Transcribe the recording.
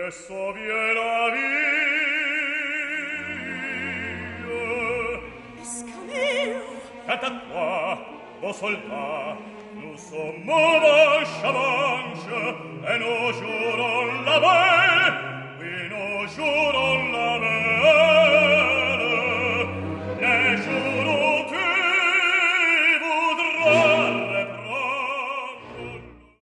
sauver la vie. Escameo. Quant à toi, beau soldat, nous sommes manche à manche, et nous jouerons la belle, oui, nous jouerons